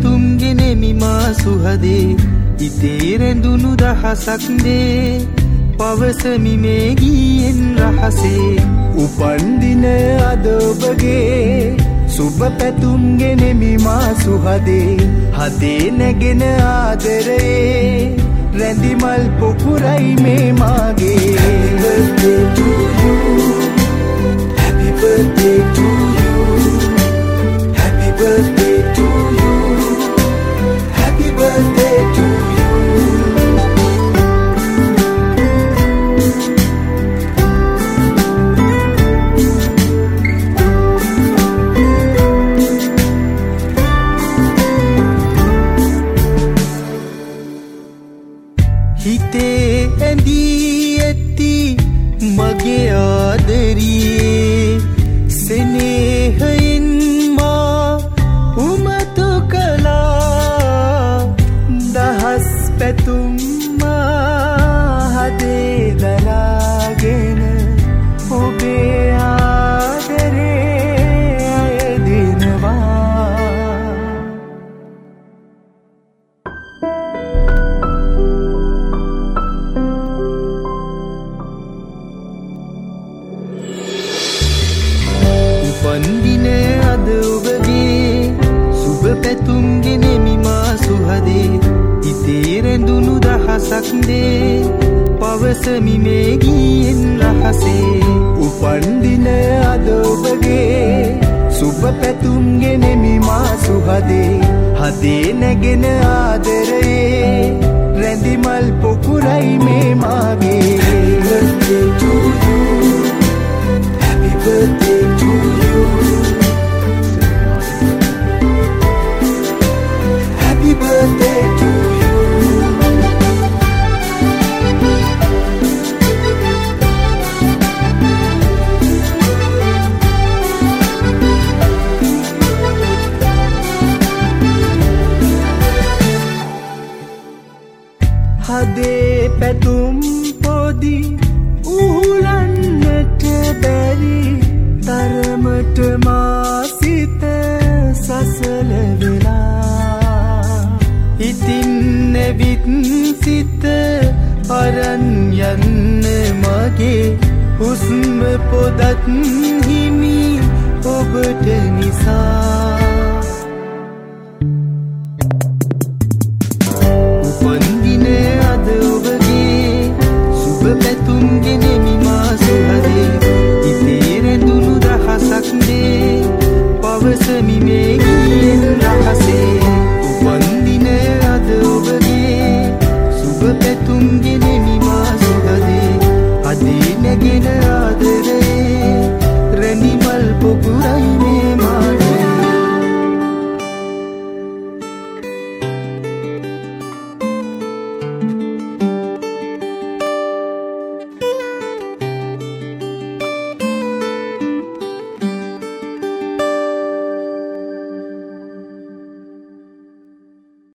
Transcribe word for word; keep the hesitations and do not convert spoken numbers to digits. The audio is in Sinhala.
පැතුම්ගෙන මිමා සුහදේ ඉතේ රැඳුණු දහසක් දේ පවසමි මේ ගීයෙන් රහසේ උපන්දින අද ඔබගේ සුබ පැතුම්ගෙන මිමා සුහදේ හදේ නැගෙන ආදරේ රැඳි මල් පොකුරයි මේ මාගේ Happy birthday to you Happy birthday to you Happy birthday to you හිතේ ඇඳී ඇති මගේ ආදරියේ සෙනෙහයෙන් මා උමතු කළා දහස් පැතුම් මා හදේ දලාගෙන ඔබේ ආදරේ අයදිනවා උපන්දින අද ඔබගේ සුබ පැතුම්ගෙන මිමා සුහදේ ඉතේ රැඳුණු දහසක් දේ පවසමි මේ ගීයෙන් රහසේ උපන්දින අද ඔබගේ සුබ පැතුම්ගෙන මිමා සුහදේ හදේ නැගෙන ආදරේ රැඳි මල් පොකුරයි මේ මාගේ birthday to you Happy birthday to you Happy birthday to you හදේ පැතුම් පොදි උහුලන්නට බැරි තරමට මා සිත සසල වෙලා ඉතින් නැවිත් සිත අරන් යන්න මගේ හුස්ම පොදත් හිමි ඔබට නිසා